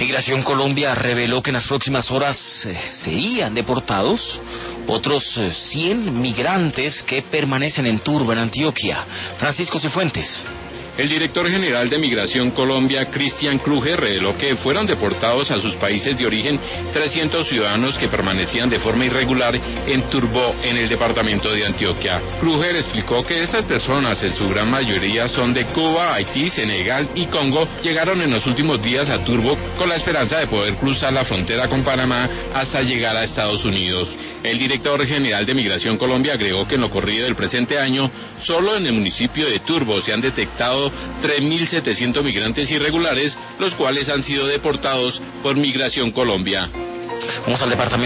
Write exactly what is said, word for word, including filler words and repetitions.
Migración Colombia reveló que en las próximas horas eh, serían deportados otros eh, cien migrantes que permanecen en Turbo, en Antioquia. Francisco Cifuentes. El director general de Migración Colombia, Cristian Kruger, reveló que fueron deportados a sus países de origen trescientos ciudadanos que permanecían de forma irregular en Turbo, en el departamento de Antioquia. Kruger explicó que estas personas, en su gran mayoría, son de Cuba, Haití, Senegal y Congo. Llegaron en los últimos días a Turbo con la esperanza de poder cruzar la frontera con Panamá hasta llegar a Estados Unidos. El director general de Migración Colombia agregó que en lo corrido del presente año, solo en el municipio de Turbo se han detectado tres mil setecientos migrantes irregulares, los cuales han sido deportados por Migración Colombia. Vamos al departamento